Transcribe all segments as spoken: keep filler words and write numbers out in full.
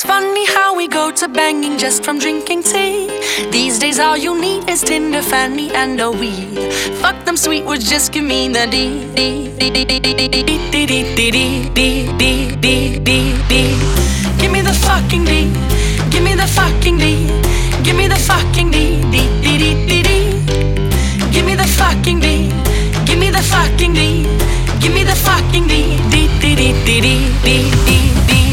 It's funny how we go to banging just from drinking tea. These days all you need is Tinder, Fanny, and a weed. Fuck them sweet words, just give me the D D D D D D D D D D D D D D D. Give me the fucking D. Give me the fucking D. Give me the fucking D D D D D D. Give me the fucking D. Give me the fucking D. Give me the fucking D D D D D D D D.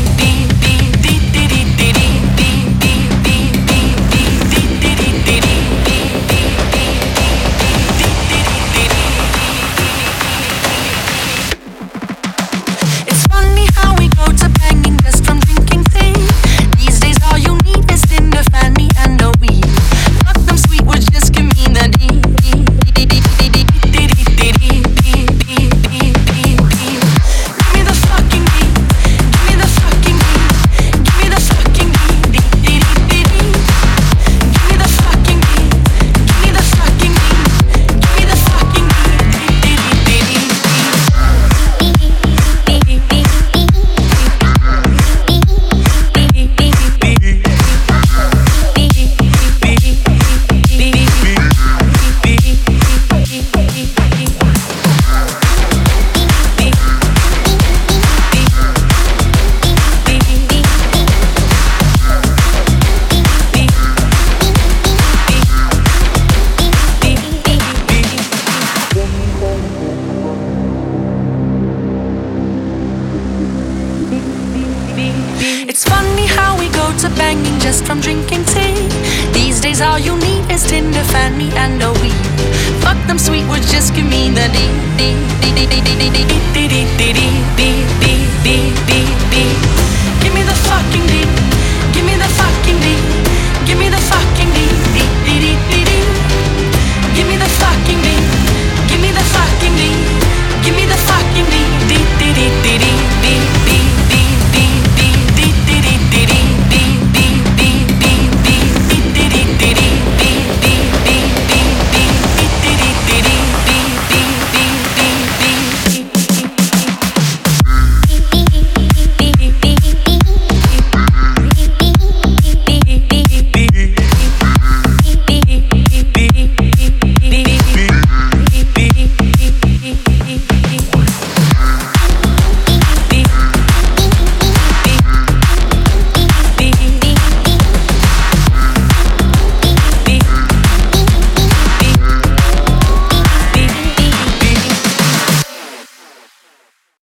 It's funny how we go to banging just from drinking tea. These days all you need is Tinder, Fanny, and a weed. Fuck them sweet words, just give me the D D D D D D D D D D D D D D D. Give me the fucking D.